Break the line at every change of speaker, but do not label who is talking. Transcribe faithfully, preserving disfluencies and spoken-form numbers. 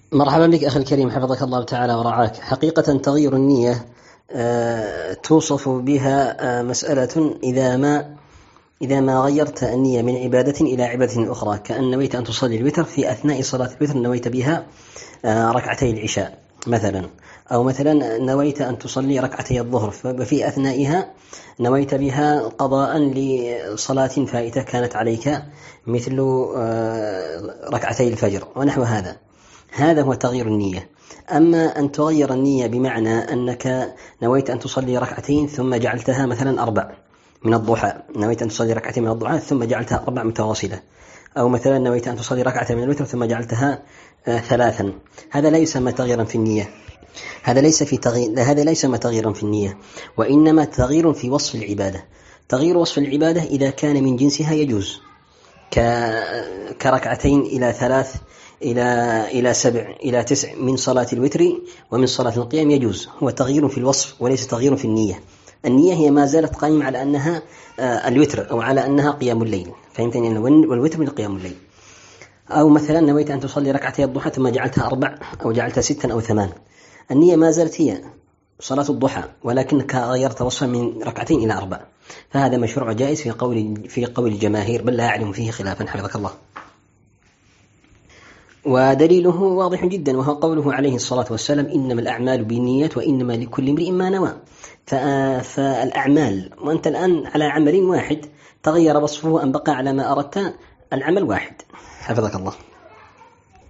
مرحبا بك أخي الكريم، حفظك الله تعالى ورعاك. حقيقة تغيير النية آه، توصف بها آه، مسألة إذا ما إذا ما غيرت النية من عبادة إلى عبادة أخرى، كأن نويت أن تصلي الوتر في أثناء صلاة الوتر نويت بها آه، ركعتي العشاء مثلا، أو مثلا نويت أن تصلي ركعتي الظهر ففي أثنائها نويت بها قضاء لصلاة فائتة كانت عليك مثل آه، ركعتي الفجر ونحو هذا. هذا هو تغيير النية. أما أن تغير النية بمعنى أنك نويت أن تصلي ركعتين ثم جعلتها مثلا أربع من الضحى، نويت أن تصلي ركعتين من الضحى ثم جعلتها أربع متواصلة، أو مثلا نويت أن تصلي ركعة من الوتر ثم جعلتها آه ثلاثا، هذا لا يسمى تغييرا في النية. هذا ليس في تغيير هذا لا يسمى تغييرا في النية، وإنما تغيير في وصف العبادة. تغيير وصف العبادة إذا كان من جنسها يجوز، كركعتين إلى ثلاث إلى إلى سبع إلى تسع من صلاة الوتر ومن صلاة القيام يجوز. هو تغيير في الوصف وليس تغيير في النية. النية هي ما زالت قائمة على أنها الوتر أو على أنها قيام الليل، فهمتني؟ والوتر من قيام الليل. أو مثلا نويت أن تصلي ركعتي الضحى ثم جعلتها أربع أو جعلتها ستا أو ثمان، النية ما زالت هي صلاة الضحى، ولكنك غيرت وصفا من ركعتين إلى أربع، فهذا مشروع جائز في قول في قول الجماهير، بل لا أعلم فيه خلافا حفظك الله. ودليله واضح جدا، وهو قوله عليه الصلاة والسلام: إنما الأعمال بالنيات وإنما لكل امرئ ما نوى. فالأعمال، وأنت الآن على عمل واحد تغير وصفه أن بقى على ما أردت، العمل واحد حفظك الله.